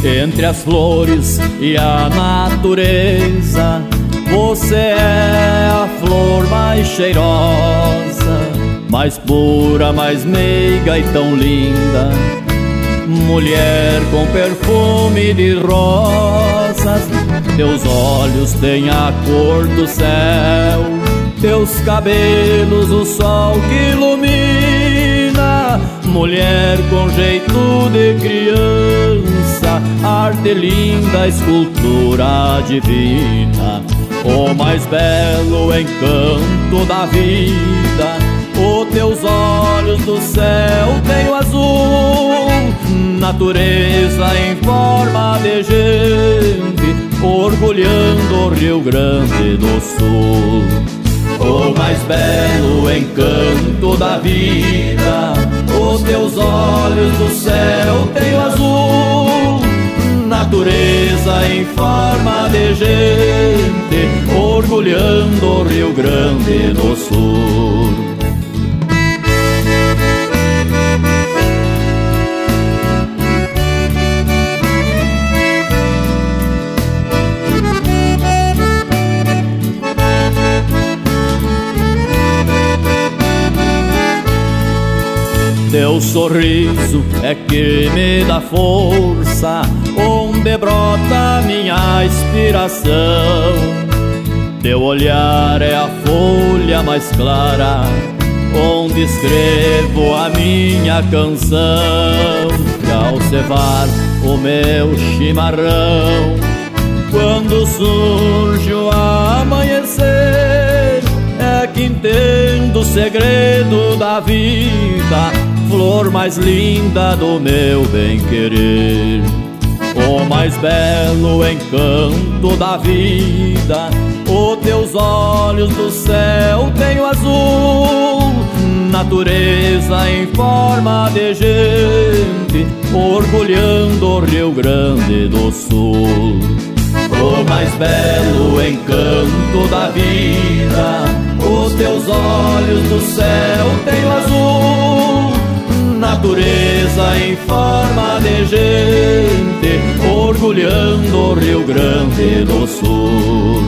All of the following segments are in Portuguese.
Entre as flores e a natureza, você é a flor mais cheirosa, mais pura, mais meiga e tão linda. Mulher com perfume de rosas, teus olhos têm a cor do céu, teus cabelos o sol que ilumina. Mulher com jeito de criança, arte linda, escultura divina. O mais belo encanto da vida, os teus olhos do céu têm o azul. Natureza em forma de gente, orgulhando o Rio Grande do Sul. O mais belo encanto da vida, os teus olhos do céu têm o azul. Natureza em forma de gente, orgulhando o Rio Grande do Sul. Teu sorriso é que me dá força, onde brota minha inspiração. Teu olhar é a folha mais clara, onde escrevo a minha canção. E ao cevar o meu chimarrão, quando surge o amanhecer, é que entendo o segredo da vida, flor mais linda do meu bem-querer. O mais belo encanto da vida, os teus olhos do céu têm o azul. Natureza em forma de gente, orgulhando o Rio Grande do Sul. O mais belo encanto da vida, os teus olhos do céu têm o azul. Natureza em forma de gente, orgulhando o Rio Grande do Sul.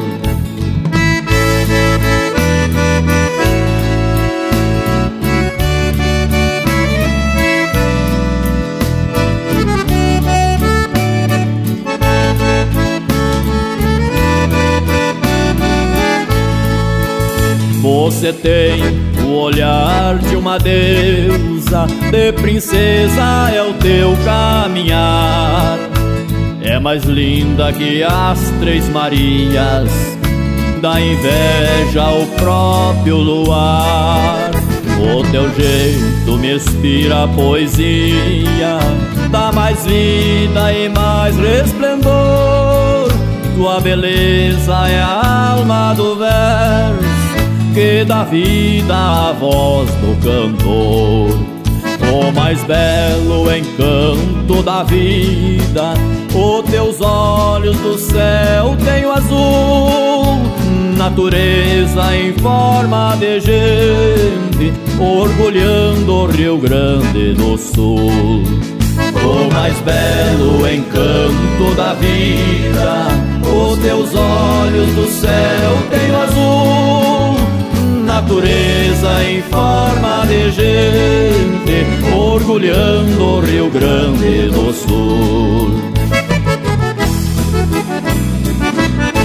Você tem o olhar de uma deusa, de princesa é o teu caminhar. É mais linda que as Três Marias, dá inveja ao próprio luar. O teu jeito me inspira poesia, dá mais vida e mais resplendor. Tua beleza é a alma do verso, que dá vida à voz do cantor. O mais belo encanto da vida, os teus olhos do céu têm o azul. Natureza em forma de gente, orgulhando o Rio Grande do Sul. O mais belo encanto da vida, os teus olhos do céu têm o azul. Natureza em forma de gente, orgulhando o Rio Grande do Sul.